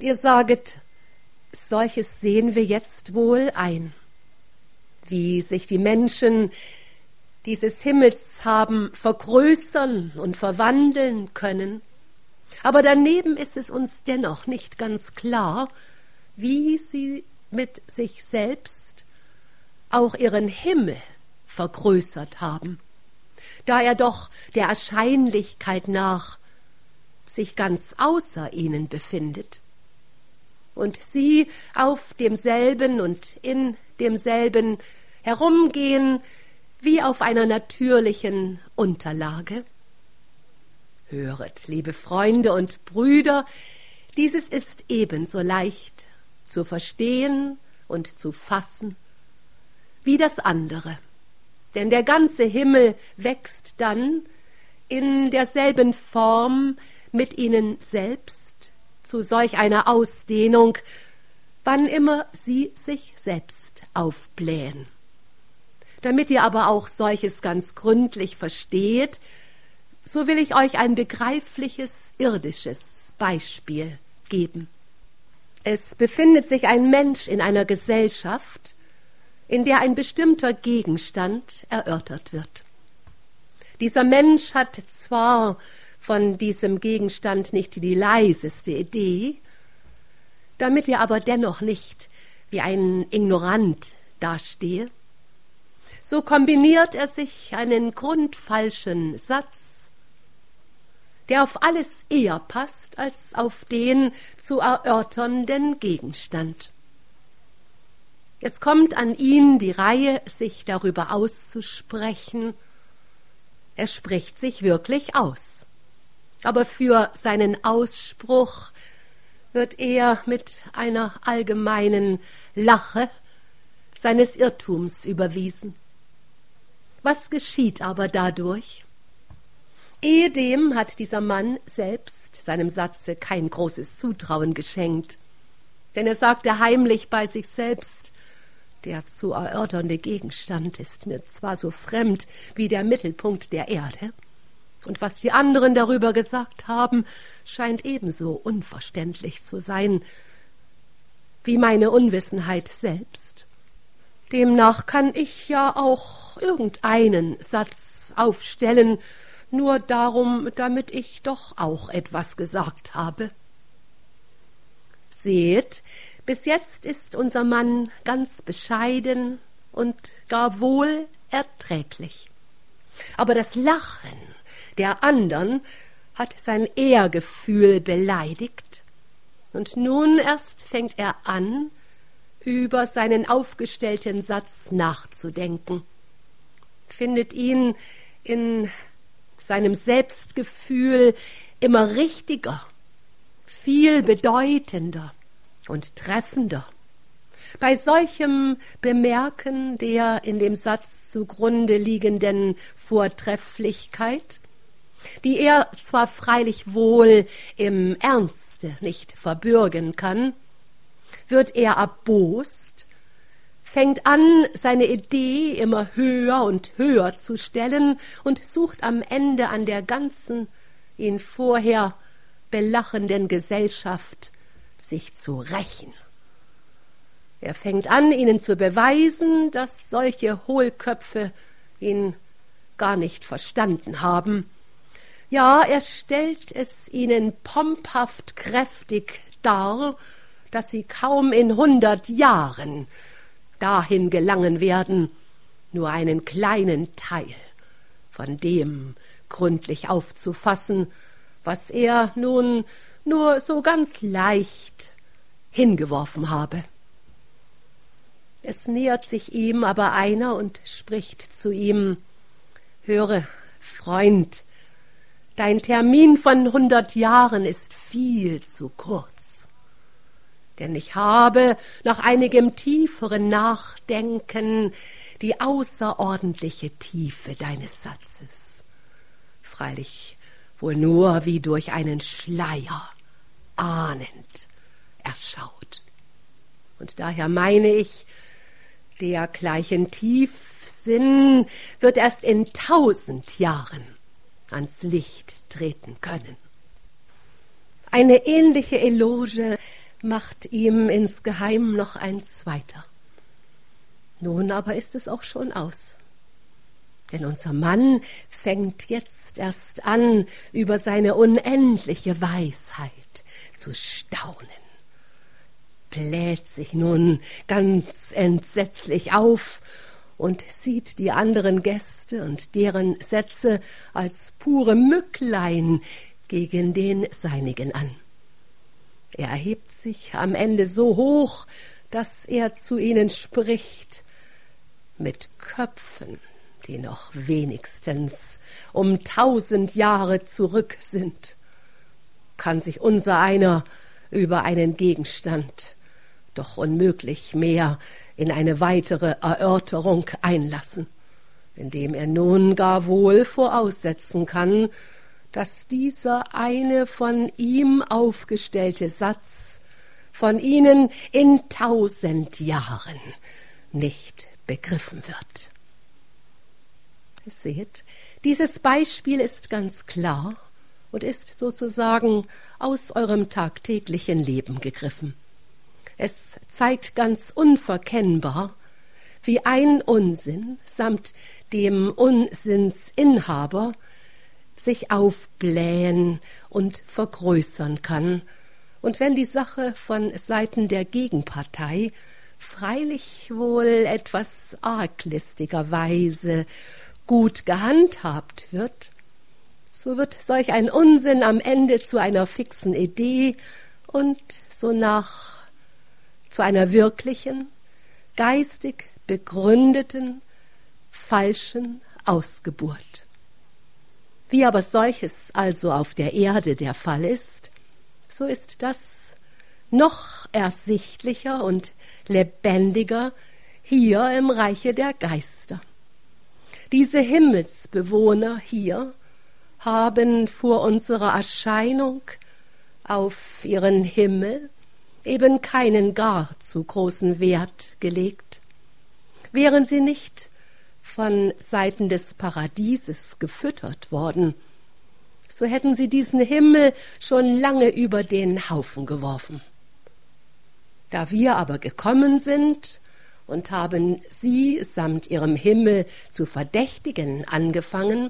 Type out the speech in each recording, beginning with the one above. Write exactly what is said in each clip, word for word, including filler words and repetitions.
Ihr saget, solches sehen wir jetzt wohl ein, wie sich die Menschen dieses Himmels haben vergrößern und verwandeln können. Aber daneben ist es uns dennoch nicht ganz klar, wie sie mit sich selbst auch ihren Himmel vergrößert haben, da er doch der Erscheinlichkeit nach sich ganz außer ihnen befindet und sie auf demselben und in demselben herumgehen wie auf einer natürlichen Unterlage. Höret, liebe Freunde und Brüder, dieses ist ebenso leicht zu verstehen und zu fassen wie das andere, denn der ganze Himmel wächst dann in derselben Form mit ihnen selbst zu solch einer Ausdehnung, wann immer sie sich selbst aufblähen. Damit ihr aber auch solches ganz gründlich versteht, so will ich euch ein begreifliches irdisches Beispiel geben. Es befindet sich ein Mensch in einer Gesellschaft, in der ein bestimmter Gegenstand erörtert wird. Dieser Mensch hat zwar von diesem Gegenstand nicht die leiseste Idee, damit er aber dennoch nicht wie ein Ignorant dastehe, so kombiniert er sich einen grundfalschen Satz, der auf alles eher passt als auf den zu erörternden Gegenstand. Es kommt an ihn die Reihe, sich darüber auszusprechen. Er spricht sich wirklich aus, aber für seinen Ausspruch wird er mit einer allgemeinen Lache seines Irrtums überwiesen. Was geschieht aber dadurch? Ehedem hat dieser Mann selbst seinem Satze kein großes Zutrauen geschenkt, denn er sagte heimlich bei sich selbst: Der zu erörternde Gegenstand ist mir zwar so fremd wie der Mittelpunkt der Erde, und was die anderen darüber gesagt haben, scheint ebenso unverständlich zu sein wie meine Unwissenheit selbst. Demnach kann ich ja auch irgendeinen Satz aufstellen, nur darum, damit ich doch auch etwas gesagt habe. Seht, bis jetzt ist unser Mann ganz bescheiden und gar wohl erträglich. Aber das Lachen der andern hat sein Ehrgefühl beleidigt, und nun erst fängt er an, über seinen aufgestellten Satz nachzudenken, findet ihn in seinem Selbstgefühl immer richtiger, viel bedeutender und treffender. Bei solchem Bemerken der in dem Satz zugrunde liegenden Vortrefflichkeit, die er zwar freilich wohl im Ernste nicht verbürgen kann, wird er erbost, fängt an, seine Idee immer höher und höher zu stellen und sucht am Ende an der ganzen, ihn vorher belachenden Gesellschaft sich zu rächen. Er fängt an, ihnen zu beweisen, dass solche Hohlköpfe ihn gar nicht verstanden haben. Ja, er stellt es ihnen pomphaft kräftig dar, dass sie kaum in hundert Jahren dahin gelangen werden, nur einen kleinen Teil von dem gründlich aufzufassen, was er nun nur so ganz leicht hingeworfen habe. Es nähert sich ihm aber einer und spricht zu ihm: Höre, Freund, dein Termin von hundert Jahren ist viel zu kurz, denn ich habe nach einigem tieferen Nachdenken die außerordentliche Tiefe deines Satzes, freilich wohl nur wie durch einen Schleier ahnend erschaut. Und daher meine ich, dergleichen Tiefsinn wird erst in tausend Jahren ans Licht treten können. Eine ähnliche Eloge macht ihm insgeheim noch eins weiter. Nun aber ist es auch schon aus. Denn unser Mann fängt jetzt erst an, über seine unendliche Weisheit zu staunen, bläht sich nun ganz entsetzlich auf und sieht die anderen Gäste und deren Sätze als pure Mücklein gegen den seinigen an. Er erhebt sich am Ende so hoch, dass er zu ihnen spricht, mit Köpfen, die noch wenigstens um tausend Jahre zurück sind, kann sich unser einer über einen Gegenstand doch unmöglich mehr in eine weitere Erörterung einlassen, indem er nun gar wohl voraussetzen kann, dass dieser eine von ihm aufgestellte Satz von ihnen in tausend Jahren nicht begriffen wird. Seht, dieses Beispiel ist ganz klar und ist sozusagen aus eurem tagtäglichen Leben gegriffen. Es zeigt ganz unverkennbar, wie ein Unsinn samt dem Unsinnsinhaber sich aufblähen und vergrößern kann, und wenn die Sache von Seiten der Gegenpartei freilich wohl etwas arglistigerweise gut gehandhabt wird, so wird solch ein Unsinn am Ende zu einer fixen Idee und sonach zu einer wirklichen, geistig begründeten, falschen Ausgeburt. Wie aber solches also auf der Erde der Fall ist, so ist das noch ersichtlicher und lebendiger hier im Reiche der Geister. Diese Himmelsbewohner hier haben vor unserer Erscheinung auf ihren Himmel eben keinen gar zu großen Wert gelegt. Wären sie nicht von Seiten des Paradieses gefüttert worden, so hätten sie diesen Himmel schon lange über den Haufen geworfen. Da wir aber gekommen sind und haben sie samt ihrem Himmel zu verdächtigen angefangen,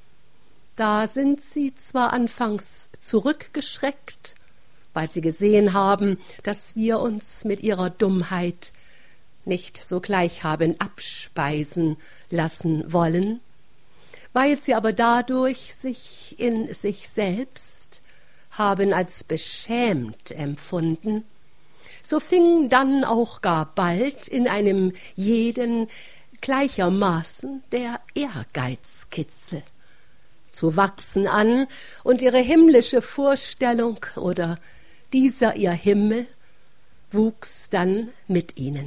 da sind sie zwar anfangs zurückgeschreckt, weil sie gesehen haben, dass wir uns mit ihrer Dummheit nicht sogleich haben abspeisen lassen wollen, weil sie aber dadurch sich in sich selbst haben als beschämt empfunden, so fing dann auch gar bald in einem jeden gleichermaßen der Ehrgeizkitzel zu wachsen an, und ihre himmlische Vorstellung oder dieser ihr Himmel wuchs dann mit ihnen.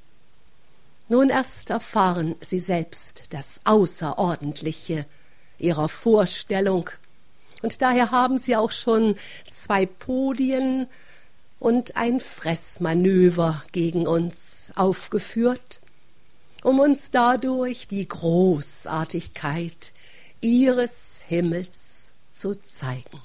Nun erst erfahren sie selbst das Außerordentliche ihrer Vorstellung, und daher haben sie auch schon zwei Podien und ein Fressmanöver gegen uns aufgeführt, um uns dadurch die Großartigkeit ihres Himmels zu zeigen.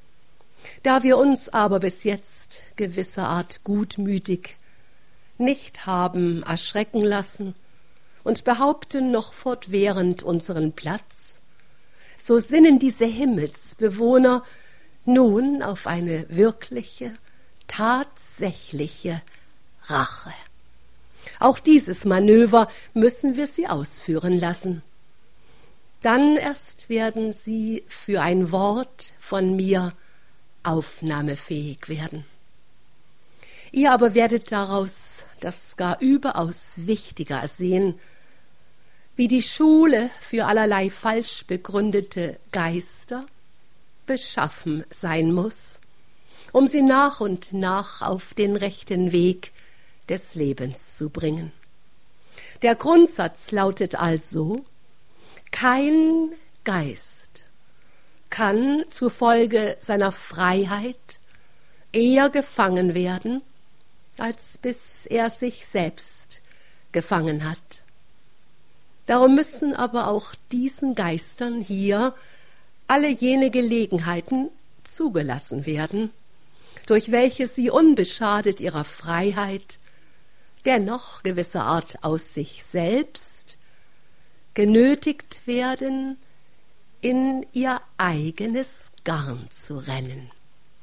Da wir uns aber bis jetzt gewisserart gutmütig nicht haben erschrecken lassen und behaupten noch fortwährend unseren Platz, so sinnen diese Himmelsbewohner nun auf eine wirkliche, tatsächliche Rache. Auch dieses Manöver müssen wir sie ausführen lassen. Dann erst werden sie für ein Wort von mir aufnahmefähig werden. Ihr aber werdet daraus das gar überaus wichtiger sehen, wie die Schule für allerlei falsch begründete Geister beschaffen sein muss, um sie nach und nach auf den rechten Weg des Lebens zu bringen. Der Grundsatz lautet also: Kein Geist kann zufolge seiner Freiheit eher gefangen werden, als bis er sich selbst gefangen hat. Darum müssen aber auch diesen Geistern hier alle jene Gelegenheiten zugelassen werden, durch welche sie unbeschadet ihrer Freiheit, dennoch gewisserart aus sich selbst, genötigt werden, in ihr eigenes Garn zu rennen.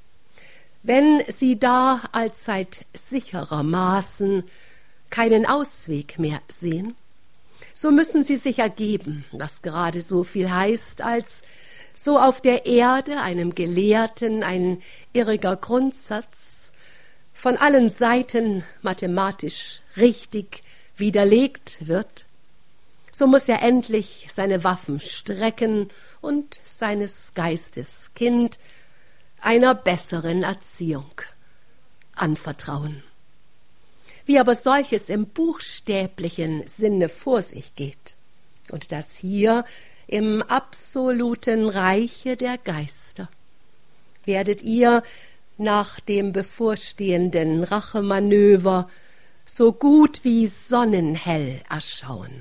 Wenn sie da allzeit sicherermaßen keinen Ausweg mehr sehen, so müssen sie sich ergeben, was gerade so viel heißt, als so auf der Erde einem Gelehrten ein irriger Grundsatz von allen Seiten mathematisch richtig widerlegt wird, so muss er endlich seine Waffen strecken und seines Geistes Kind einer besseren Erziehung anvertrauen. Wie aber solches im buchstäblichen Sinne vor sich geht und das hier im absoluten Reiche der Geister, werdet ihr nach dem bevorstehenden Rachemanöver so gut wie sonnenhell erschauen.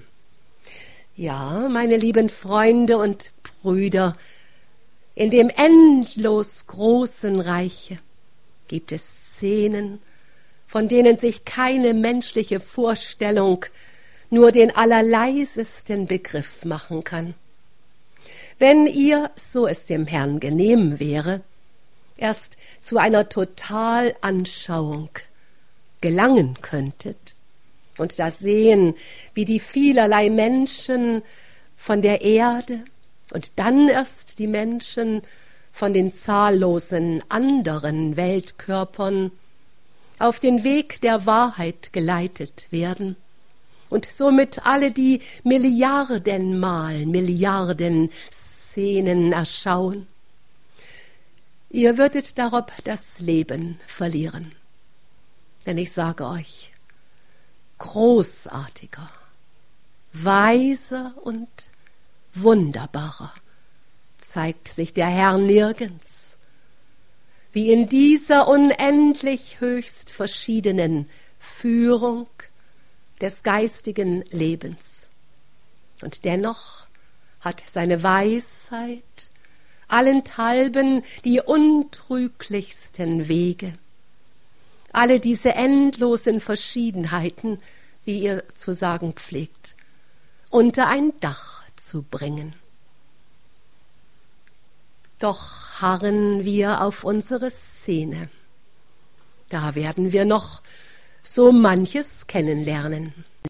Ja, meine lieben Freunde und Brüder, in dem endlos großen Reiche gibt es Szenen, von denen sich keine menschliche Vorstellung nur den allerleisesten Begriff machen kann. Wenn ihr, so es dem Herrn genehm wäre, erst zu einer Totalanschauung gelangen könntet und das sehen, wie die vielerlei Menschen von der Erde und dann erst die Menschen von den zahllosen anderen Weltkörpern auf den Weg der Wahrheit geleitet werden und somit alle die Milliardenmal Milliarden Szenen erschauen. Ihr würdet darob das Leben verlieren. Denn ich sage euch, großartiger, weiser und wunderbarer zeigt sich der Herr nirgends, wie in dieser unendlich höchst verschiedenen Führung des geistigen Lebens. Und dennoch hat seine Weisheit allenthalben die untrüglichsten Wege, alle diese endlosen Verschiedenheiten, wie ihr zu sagen pflegt, unter ein Dach zu bringen. Doch harren wir auf unsere Szene. Da werden wir noch so manches kennenlernen.